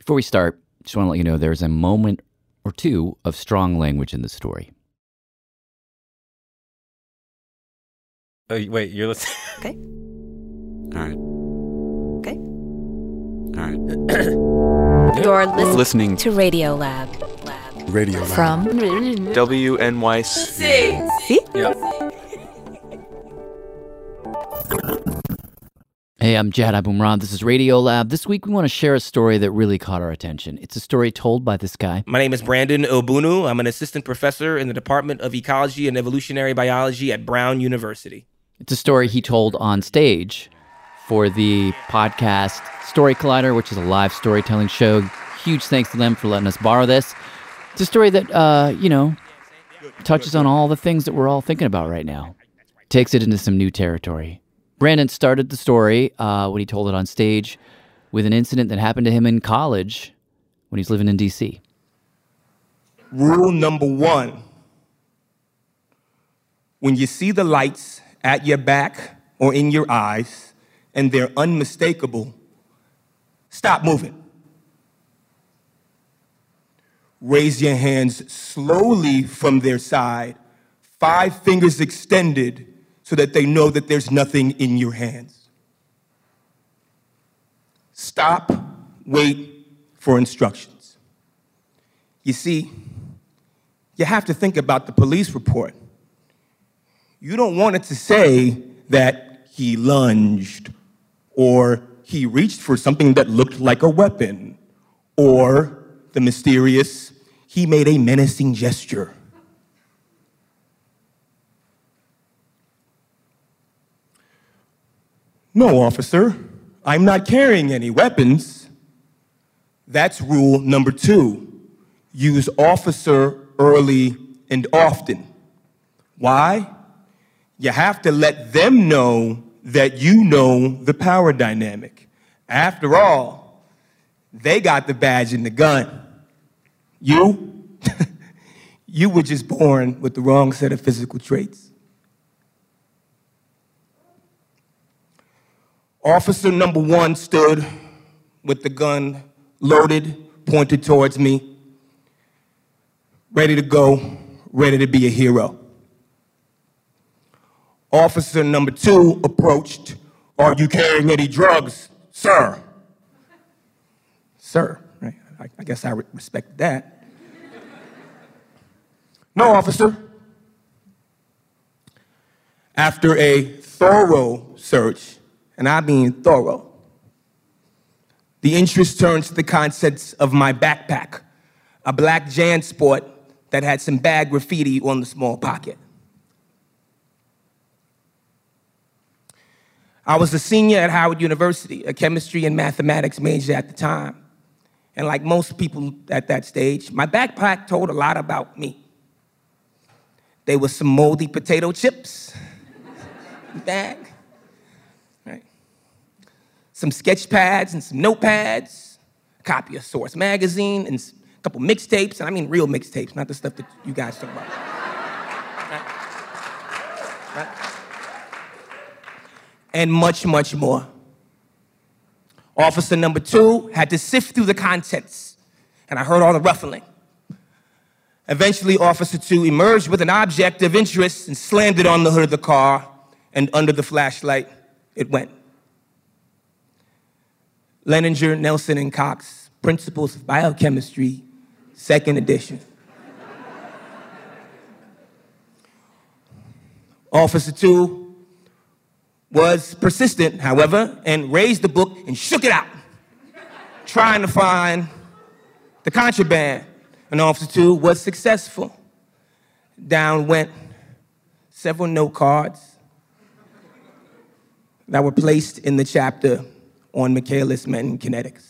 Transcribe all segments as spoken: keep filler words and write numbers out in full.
Before we start, just want to let you know there's a moment or two of strong language in the story. Oh, wait, you're listening? Okay. All right. Okay. All right. You're listening, Listening to Radio Lab. Lab. Radio Lab. From W N Y C. See? Yeah. Hey, I'm Jad Abumrad. This is Radio Lab. This week we want to share a story that really caught our attention. It's a story told by this guy. My name is Brandon Obunu. I'm an assistant professor in the Department of Ecology and Evolutionary Biology at Brown University. It's a story he told on stage for the podcast Story Collider, which is a live storytelling show. Huge thanks to them for letting us borrow this. It's a story that, uh, you know, touches on all the things that we're all thinking about right now. Takes it into some new territory. Brandon started the story uh, when he told it on stage with an incident that happened to him in college when he was living in D C. Rule number one. When you see the lights at your back or in your eyes and they're unmistakable, stop moving. Raise your hands slowly from their side, five fingers extended, so that they know that there's nothing in your hands. Stop, wait for instructions. You see, you have to think about the police report. You don't want it to say that he lunged, or he reached for something that looked like a weapon, or the mysterious, he made a menacing gesture. No, officer, I'm not carrying any weapons. That's rule number two. Use officer early and often. Why? You have to let them know that you know the power dynamic. After all, they got the badge and the gun. You? You were just born with the wrong set of physical traits. Officer number one stood with the gun loaded, pointed towards me, ready to go, ready to be a hero. Officer number two approached. Are you carrying any drugs, sir? Sir, right? I, I guess I re- respect that. No, officer. After a thorough search, and I mean thorough, the interest turned to the contents of my backpack, a black JanSport that had some bad graffiti on the small pocket. I was a senior at Howard University, a chemistry and mathematics major at the time. And like most people at that stage, my backpack told a lot about me. There was some moldy potato chips in the bag. Some sketch pads and some notepads, a copy of Source magazine, and a couple mixtapes, and I mean real mixtapes, not the stuff that you guys talk about. Right? Right? And much, much more. Officer number two had to sift through the contents, and I heard all the ruffling. Eventually, Officer two emerged with an object of interest and slammed it on the hood of the car, and under the flashlight, it went. Leninger, Nelson, and Cox, Principles of Biochemistry, second edition. Officer two was persistent, however, and raised the book and shook it out, trying to find the contraband. And Officer two was successful. Down went several note cards that were placed in the chapter on Michaelis-Menten kinetics.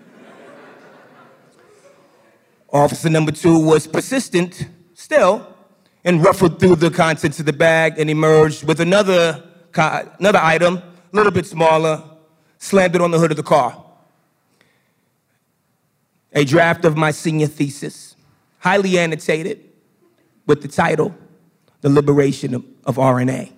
Officer number two was persistent still and ruffled through the contents of the bag and emerged with another, another item, a little bit smaller, slammed it on the hood of the car. A draft of my senior thesis, highly annotated with the title, The Liberation of, of R N A.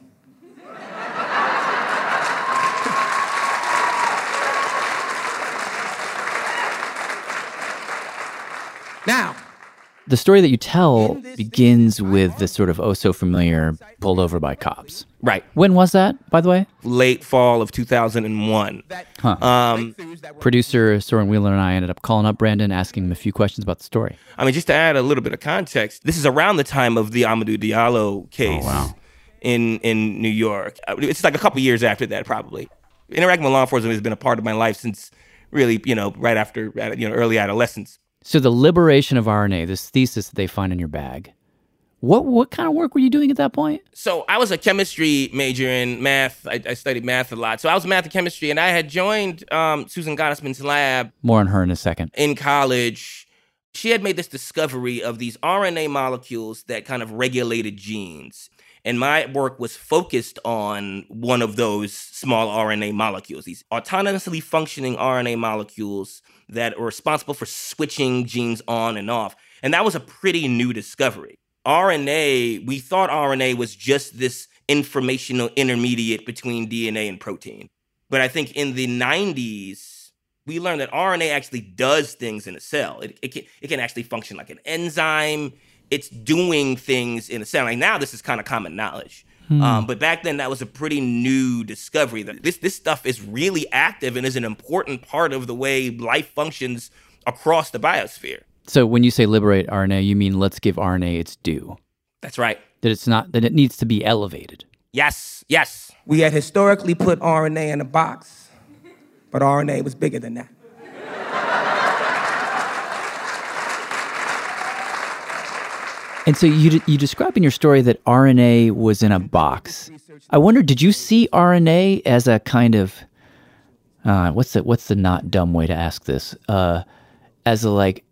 Now, The story that you tell begins with this sort of oh-so-familiar pulled over by cops. Right. When was that, by the way? Late fall of two thousand one. Huh. Um, Producer Soren Wheeler and I ended up calling up Brandon, asking him a few questions about the story. I mean, just to add a little bit of context, this is around the time of the Amadou Diallo case Oh, wow. in, in New York. It's like a couple years after that, probably. Interacting with law enforcement has been a part of my life since really, you know, right after, you know, early adolescence. So the liberation of R N A, this thesis that they find in your bag, what what kind of work were you doing at that point? So I was a chemistry major in math. I, I studied math a lot. So I was math and chemistry, and I had joined um, Susan Gottesman's lab More on her in a second. in college. She had made this discovery of these R N A molecules that kind of regulated genes. And my work was focused on one of those small R N A molecules, these autonomously functioning R N A molecules that are responsible for switching genes on and off. And that was a pretty new discovery. R N A, we thought R N A was just this informational intermediate between D N A and protein. But I think in the nineties, we learned that R N A actually does things in a cell. It, it, can, it can actually function like an enzyme. It's doing things in a cell. Like now, this is kind of common knowledge. Hmm. Um, but back then, that was a pretty new discovery. That this this stuff is really active and is an important part of the way life functions across the biosphere. So when you say liberate R N A, you mean let's give R N A its due. That's right. That it's not, that it needs to be elevated. Yes, yes. we had historically put R N A in a box, but R N A was bigger than that. And so you you describe in your story that R N A was in a box. I wonder, did you see R N A as a kind of, uh, what's the, what's the not dumb way to ask this? Uh, as a, like,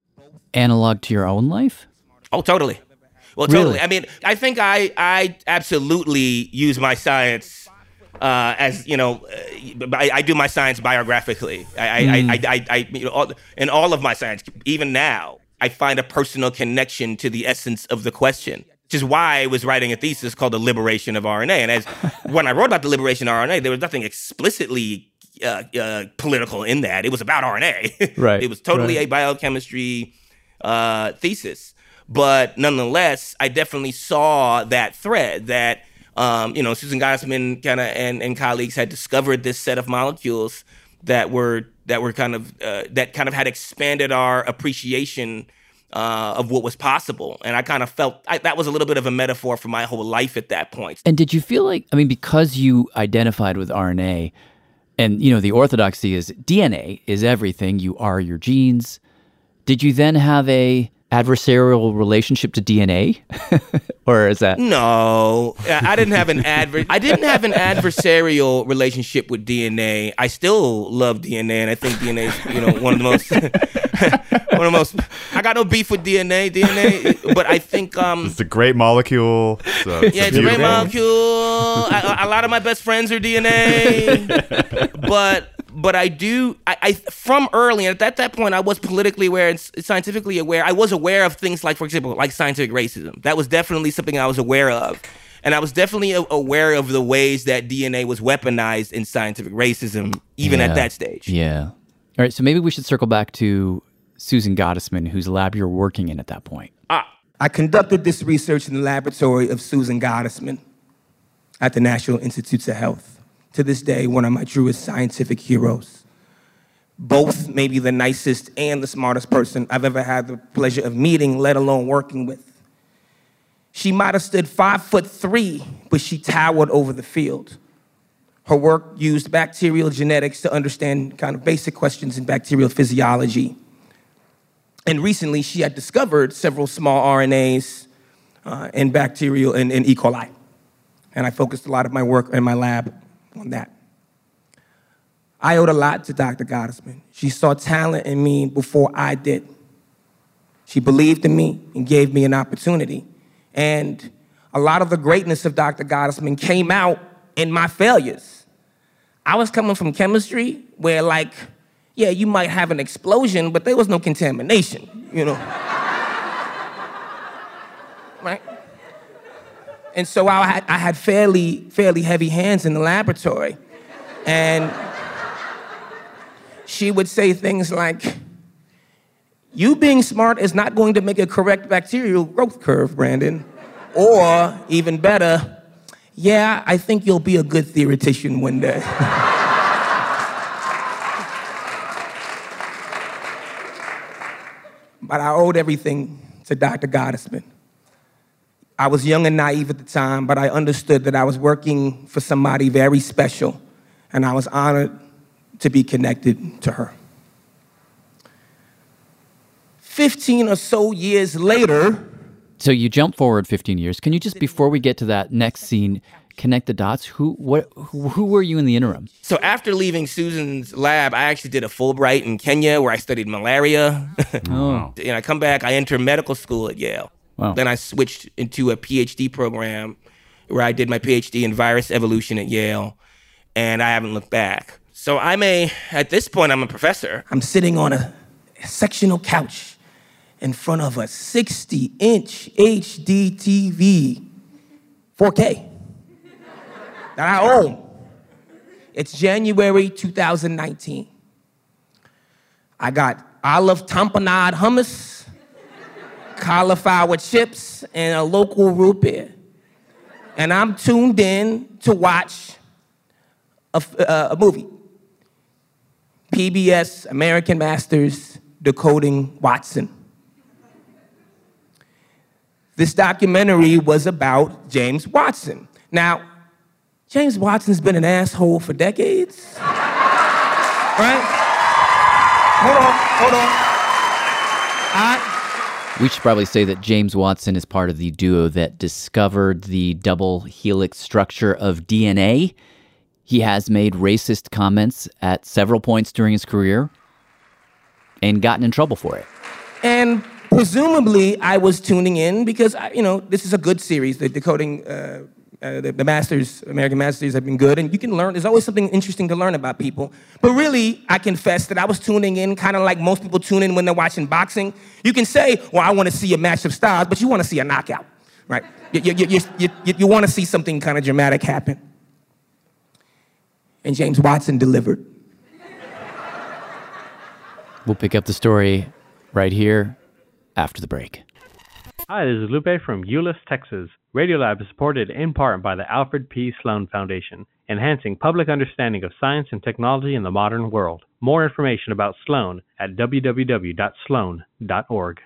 analog to your own life? Oh, totally. Well, totally. Really? I mean, I think I I absolutely use my science uh, as, you know, uh, I, I do my science biographically. I, I, Mm. I, I, I, I, you know, all, in all of my science, even now, I find a personal connection to the essence of the question, which is why I was writing a thesis called The Liberation of R N A. And as when I wrote about the liberation of R N A, there was nothing explicitly uh, uh, political in that. It was about R N A. Right. It was totally right. a biochemistry uh, thesis. But nonetheless, I definitely saw that thread that, um, you know, Susan Gottesman kind of and, and colleagues had discovered this set of molecules that were that were kind of uh, that kind of had expanded our appreciation uh, of what was possible. And I kind of felt I, that was a little bit of a metaphor for my whole life at that point. And did you feel like, I mean, because you identified with R N A, and, you know, the orthodoxy is D N A is everything, you are your genes, did you then have a adversarial relationship to D N A? Or is that... No, I didn't have an adver- I didn't have an adversarial relationship with D N A. I still love D N A, and I think D N A is, you know, one of the most, one of the most. I got no beef with D N A, D N A, but I think um, It's a great molecule. So yeah, it's a great molecule. I, a lot of my best friends are D N A, but. But I do, I, I from early, and at that point, I was politically aware and scientifically aware. I was aware of things like, for example, like scientific racism. That was definitely something I was aware of. And I was definitely aware of the ways that D N A was weaponized in scientific racism, even Yeah. at that stage. Yeah. All right, so maybe we should circle back to Susan Gottesman, whose lab you're working in at that point. Ah, I conducted this research in the laboratory of Susan Gottesman at the National Institutes of Health. To this day, one of my truest scientific heroes. Both maybe the nicest and the smartest person I've ever had the pleasure of meeting, let alone working with. She might have stood five foot three, but she towered over the field. Her work used bacterial genetics to understand kind of basic questions in bacterial physiology. And recently, she had discovered several small R N As uh, in bacterial and in E. coli. And I focused a lot of my work in my lab on that. I owed a lot to Doctor Gottesman. She saw talent in me before I did. She believed in me and gave me an opportunity. And a lot of the greatness of Doctor Gottesman came out in my failures. I was coming from chemistry where, like, yeah, you might have an explosion, but there was no contamination, you know? Right? And so I had, I had fairly, fairly heavy hands in the laboratory. And she would say things like, You being smart is not going to make a correct bacterial growth curve, Brandon. Or, even better, yeah, I think you'll be a good theoretician one day. But I owed everything to Doctor Gottesman. I was young and naive at the time, but I understood that I was working for somebody very special, and I was honored to be connected to her. Fifteen or so years later... So you jump forward fifteen years. Can you just, before we get to that next scene, connect the dots? Who what? Who, who were you in the interim? So after leaving Susan's lab, I actually did a Fulbright in Kenya where I studied malaria. Oh. And I come back, I enter medical school at Yale. Wow. Then I switched into a PhD program where I did my PhD in virus evolution at Yale, and I haven't looked back. So I'm a, at this point, I'm a professor. I'm sitting on a sectional couch in front of a sixty-inch H D T V, four K, that I own. It's January two thousand nineteen. I got olive tamponade hummus, cauliflower chips, and a local root beer. And I'm tuned in to watch a, uh, a movie. P B S American Masters Decoding Watson. This documentary was about James Watson. Now, James Watson's been an asshole for decades, right? Hold on, hold on. I... We should probably say that James Watson is part of the duo that discovered the double helix structure of D N A. He has made racist comments at several points during his career and gotten in trouble for it. And presumably, I was tuning in because, I, you know, this is a good series. The Decoding, uh, uh, the, the Masters, American Masters have been good. And you can learn, there's always something interesting to learn about people. But really, I confess that I was tuning in kind of like most people tune in when they're watching boxing. You can say, well, I want to see a match of styles, but you want to see a knockout, right? You, you, you, you, you, you want to see something kind of dramatic happen. And James Watson delivered. We'll pick up the story right here after the break. Hi, this is Lupe from Euless, Texas. Radiolab is supported in part by the Alfred P. Sloan Foundation, enhancing public understanding of science and technology in the modern world. More information about Sloan at w w w dot sloan dot org.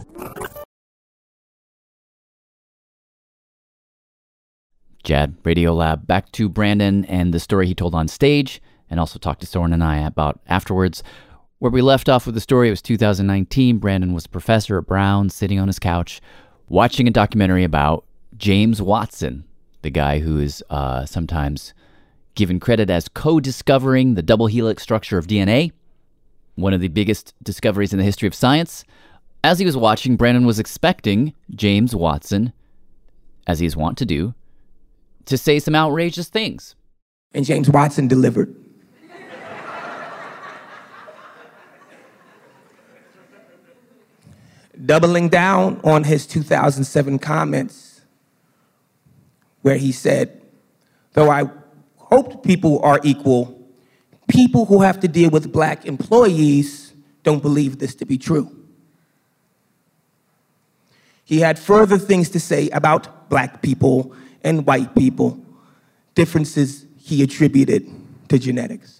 Jad, Radiolab, back to Brandon and the story he told on stage, and also talked to Soren and I about afterwards. Where we left off with the story, it was two thousand nineteen. Brandon was a professor at Brown, sitting on his couch, watching a documentary about James Watson, the guy who is uh, sometimes given credit as co-discovering the double helix structure of D N A, one of the biggest discoveries in the history of science. As he was watching, Brandon was expecting James Watson, as he is wont to do, to say some outrageous things. And James Watson delivered. Doubling down on his two thousand seven comments, where he said, though I hoped people are equal, people who have to deal with black employees don't believe this to be true. He had further things to say about black people and white people, differences he attributed to genetics.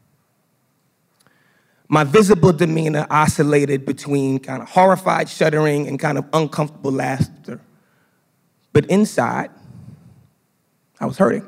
My visible demeanor oscillated between kind of horrified shuddering and kind of uncomfortable laughter. But inside, I was hurting.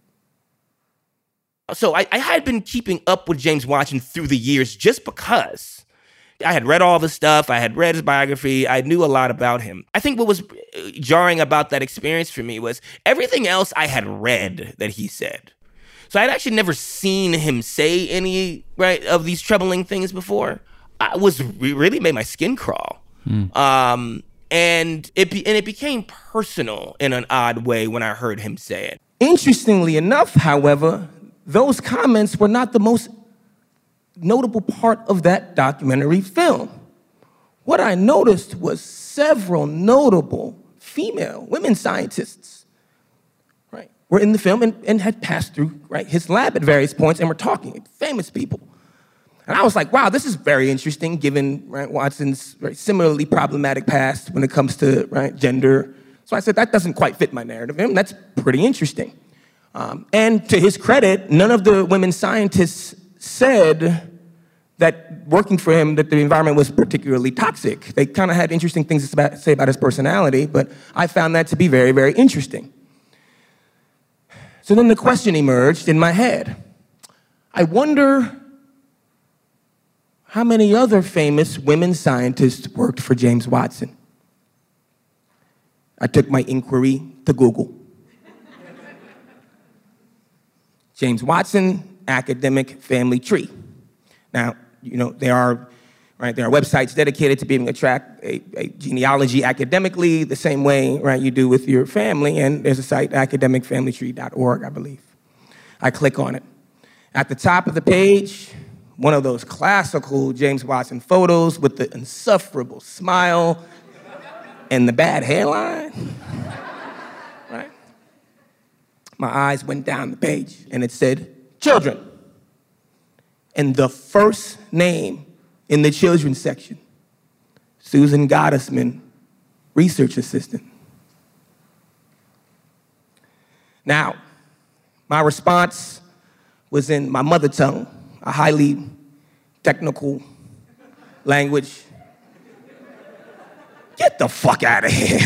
So I, I had been keeping up with James Watson through the years just because I had read all the stuff, I had read his biography, I knew a lot about him. I think what was jarring about that experience for me was everything else I had read that he said. So I'd actually never seen him say any, right, of these troubling things before. I was it really made my skin crawl. Mm. Um, and it be, and it became personal in an odd way when I heard him say it. Interestingly enough, however, those comments were not the most notable part of that documentary film. What I noticed was several notable female women scientists were in the film and, and had passed through right, his lab at various points and were talking, famous people. And I was like, wow, this is very interesting, given right, Watson's right, similarly problematic past when it comes to right, gender. So I said, that doesn't quite fit my narrative. And that's pretty interesting. Um, and to his credit, none of the women scientists said that working for him, that the environment was particularly toxic. They kind of had interesting things to say about his personality, but I found that to be very, very interesting. So then the question emerged in my head. I wonder how many other famous women scientists worked for James Watson. I took my inquiry to Google. James Watson, academic family tree. Now, you know, there are, right, there are websites dedicated to being able to track a, a genealogy academically the same way, right, you do with your family, and there's a site, academic family tree dot org, I believe. I click on it. At the top of the page, one of those classical James Watson photos with the insufferable smile and the bad hairline, right? My eyes went down the page, and it said, children. And the first name in the children's section, Susan Gottesman, research assistant. Now, my response was in my mother tongue, a highly technical language. Get the fuck out of here.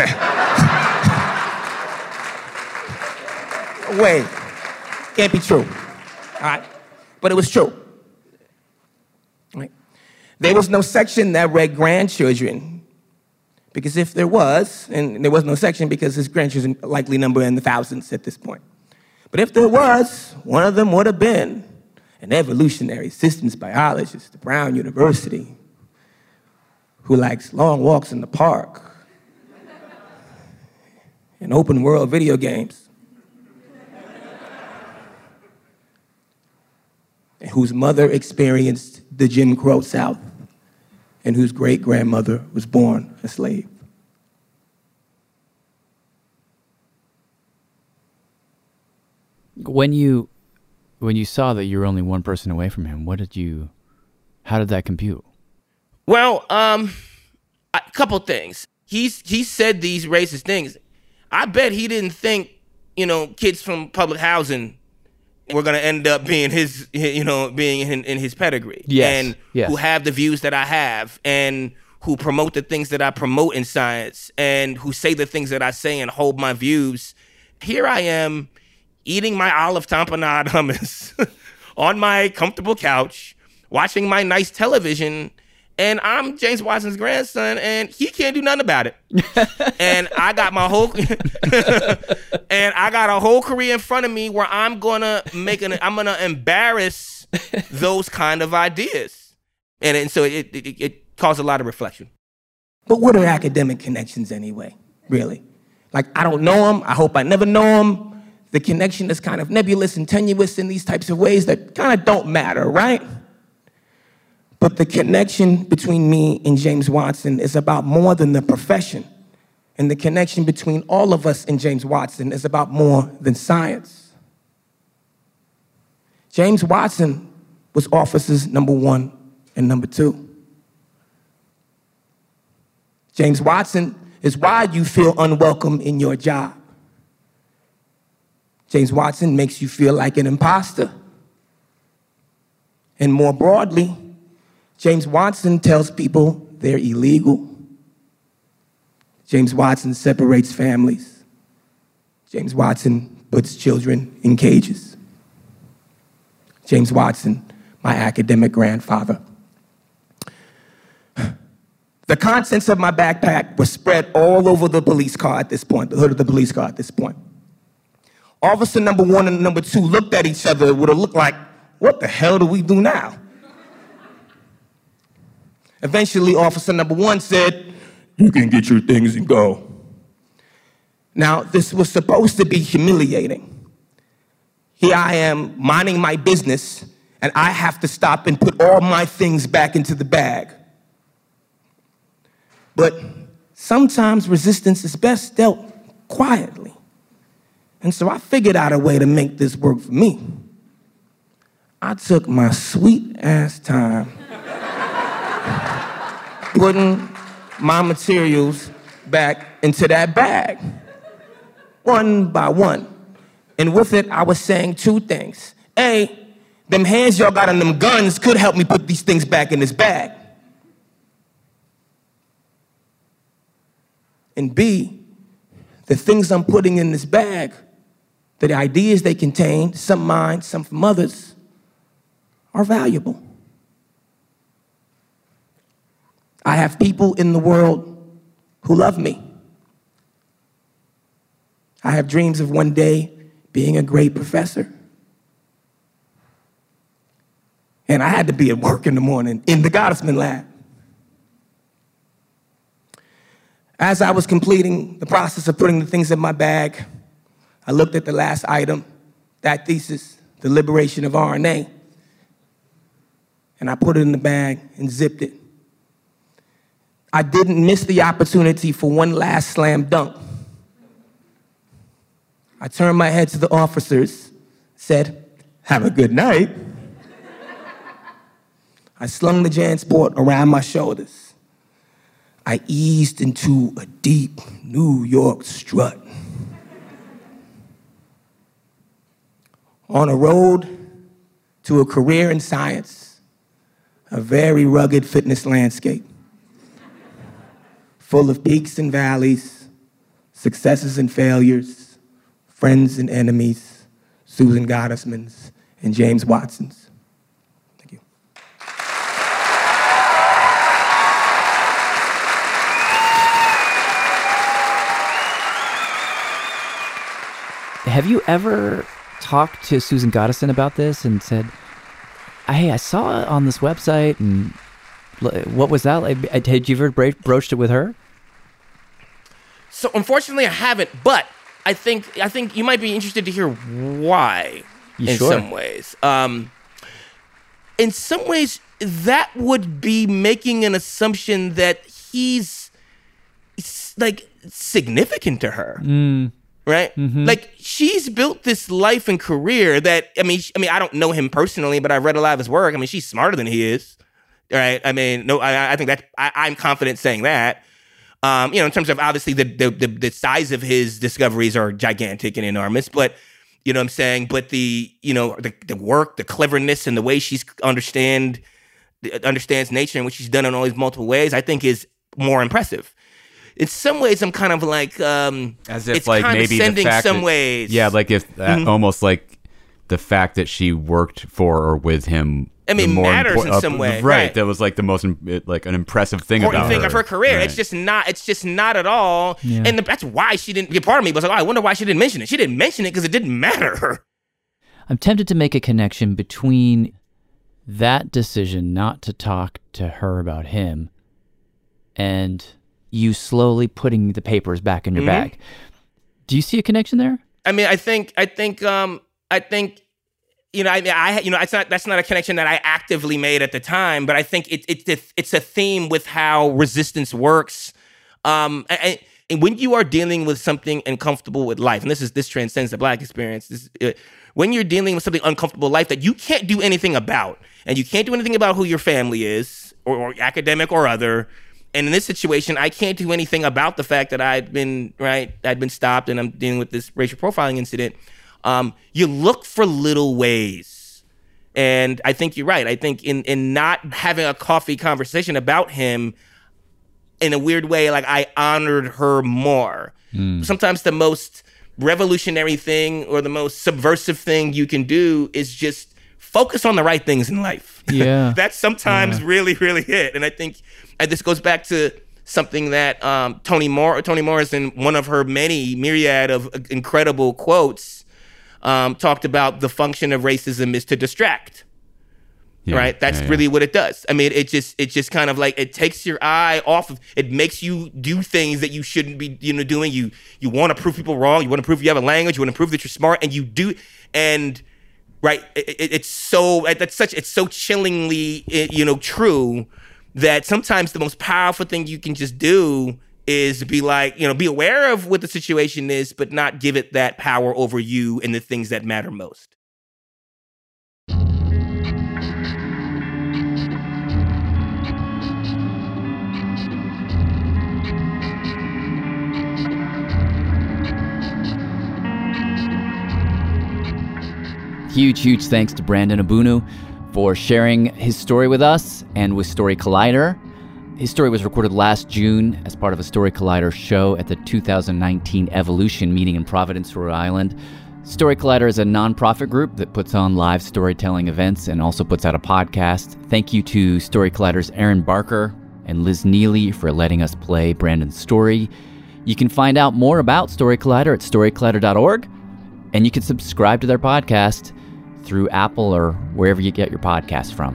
Wait, can't be true, all right? But it was true. Right. There was no section that read grandchildren, because if there was, and there was no section because his grandchildren likely number in the thousands at this point. But if there was, one of them would have been an evolutionary systems biologist at Brown University who likes long walks in the park and open world video games, and whose mother experienced the Jim Crow South, and whose great-grandmother was born a slave. When you, when you saw that you were only one person away from him, what did you, how did that compute? Well, um, a couple things. He's he said these racist things. I bet he didn't think, you know, kids from public housing were going to end up being his, you know, being in, in his pedigree. Yes, and yes. Who have the views that I have, and who promote the things that I promote in science, and who say the things that I say and hold my views. Here I am eating my olive tamponade hummus on my comfortable couch, watching my nice television, and I'm James Watson's grandson, and he can't do nothing about it. And I got my whole, and I got a whole career in front of me where I'm gonna make an, I'm gonna embarrass those kind of ideas, and, and so it, it it caused a lot of reflection. But what are academic connections anyway, really? Like, I don't know them, I hope I never know them. The connection is kind of nebulous and tenuous in these types of ways that kind of don't matter, right? But the connection between me and James Watson is about more than the profession. And the connection between all of us and James Watson is about more than science. James Watson was officers number one and number two. James Watson is why you feel unwelcome in your job. James Watson makes you feel like an imposter. And more broadly, James Watson tells people they're illegal. James Watson separates families. James Watson puts children in cages. James Watson, my academic grandfather. The contents of my backpack were spread all over the police car at this point, the hood of the police car at this point. Officer number one and number two looked at each other. It would have looked like, what the hell do we do now? Eventually, officer number one said, you can get your things and go. Now, this was supposed to be humiliating. Here I am minding my business, and I have to stop and put all my things back into the bag. But sometimes resistance is best dealt quietly. And so I figured out a way to make this work for me. I took my sweet ass time putting my materials back into that bag, one by one. And with it, I was saying two things. A, them hands y'all got on them guns could help me put these things back in this bag. And B, the things I'm putting in this bag, the ideas they contain, some mine, some from others, are valuable. I have people in the world who love me. I have dreams of one day being a great professor. And I had to be at work in the morning in the Gottesman lab. As I was completing the process of putting the things in my bag, I looked at the last item, that thesis, the liberation of R N A, and I put it in the bag and zipped it. I didn't miss the opportunity for one last slam dunk. I turned my head to the officers, said, "Have a good night." I slung the JanSport around my shoulders. I eased into a deep New York strut. On a road to a career in science, a very rugged fitness landscape, full of peaks and valleys, successes and failures, friends and enemies, Susan Gottesmans and James Watsons. Thank you. Have you ever talked to Susan Gottesman about this and said, hey, I saw it on this website, and what was that like? Had you ever bro- broached it with her? So unfortunately, I haven't, but I think I think you might be interested to hear why. You in sure? some ways, um, in some ways, that would be making an assumption that he's like significant to her, mm. right? Mm-hmm. Like she's built this life and career that I mean, I mean, I don't know him personally, but I've read a lot of his work. I mean, she's smarter than he is, right? I mean, no, I, I think that I, I'm confident saying that. Um, you know, in terms of obviously the, the the the size of his discoveries are gigantic and enormous, but you know what I'm saying? But the, you know, the, the work, the cleverness, and the way she's understand understands nature and what she's done in all these multiple ways, I think is more impressive. In some ways, I'm kind of like, um, as if it's like maybe the fact some that, ways. yeah, like if uh, Mhm. almost like the fact that she worked for or with him. I mean, the more matters impor- in some uh, way, right? right. That was like the most im- like an impressive thing important about thing her. of her career. Right. It's just not. It's just not at all. Yeah. And the, that's why she didn't. Part of me was like, oh, I wonder why she didn't mention it. She didn't mention it because it didn't matter. I'm tempted to make a connection between that decision not to talk to her about him and you slowly putting the papers back in your Mhm. bag. Do you see a connection there? I mean, I think, I think, um, I think, you know, I mean, I, you know, it's not, that's not a connection that I actively made at the time, but I think it, it, it's a theme with how resistance works. Um, and, and when you are dealing with something uncomfortable with life, and this is, this transcends the Black experience, this, uh, when you're dealing with something uncomfortable in life that you can't do anything about, and you can't do anything about who your family is, or, or academic or other. And in this situation, I can't do anything about the fact that I'd been, right, I'd been stopped and I'm dealing with this racial profiling incident. Um, you look for little ways. And I think you're right. I think in, in not having a coffee conversation about him, in a weird way, like I honored her more. Mm. Sometimes the most revolutionary thing or the most subversive thing you can do is just focus on the right things in life. Yeah. That's sometimes yeah. really, really it. And I think and this goes back to something that um, Toni Mor- Toni Morrison, one of her many myriad of incredible quotes, um, talked about the function of racism is to distract. Yeah, right? That's yeah, yeah. really what it does. I mean, it just it just kind of like it takes your eye off of it, makes you do things that you shouldn't be, you know, doing. You you want to prove people wrong, you want to prove you have a language, you want to prove that you're smart, and you do and right, it, it, it's so that's such it's so chillingly you know true that sometimes the most powerful thing you can just do is be like, you know, be aware of what the situation is, but not give it that power over you and the things that matter most. Huge, huge thanks to Brandon Abunu for sharing his story with us and with Story Collider. His story was recorded last June as part of a Story Collider show at the two thousand nineteen Evolution meeting in Providence, Rhode Island. Story Collider is a nonprofit group that puts on live storytelling events and also puts out a podcast. Thank you to Story Collider's Aaron Barker and Liz Neely for letting us play Brandon's story. You can find out more about Story Collider at story collider dot org, and you can subscribe to their podcast through Apple or wherever you get your podcasts from.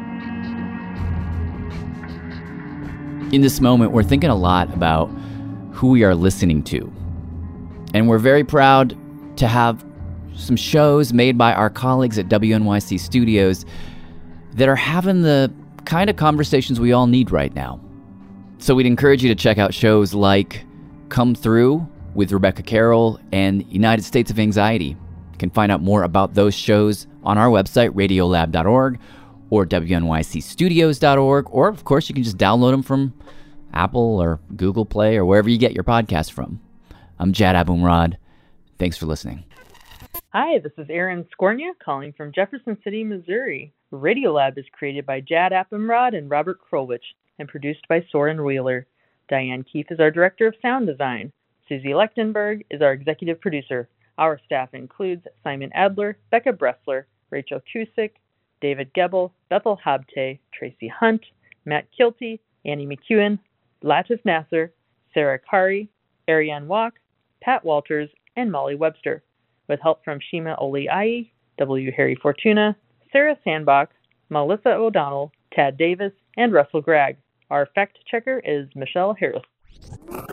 In this moment, we're thinking a lot about who we are listening to. And we're very proud to have some shows made by our colleagues at W N Y C Studios that are having the kind of conversations we all need right now. So we'd encourage you to check out shows like Come Through with Rebecca Carroll and United States of Anxiety. You can find out more about those shows on our website, radiolab dot org or W N Y C studios dot org, or of course you can just download them from Apple or Google Play or wherever you get your podcast from. I'm Jad Abumrad. Thanks for listening. Hi, this is Aaron Skornia calling from Jefferson City, Missouri. Radiolab is created by Jad Abumrad and Robert Krolwich and produced by Soren Wheeler. Diane Keefe is our Director of Sound Design. Susie Lechtenberg is our Executive Producer. Our staff includes Simon Adler, Becca Bressler, Rachel Cusick, David Gebel, Bethel Habte, Tracy Hunt, Matt Kilty, Annie McEwen, Latif Nasser, Sarah Kari, Ariane Walk, Pat Walters, and Molly Webster, with help from Shima Oliai, W. Harry Fortuna, Sarah Sandbach, Melissa O'Donnell, Tad Davis, and Russell Gregg. Our fact checker is Michelle Harris.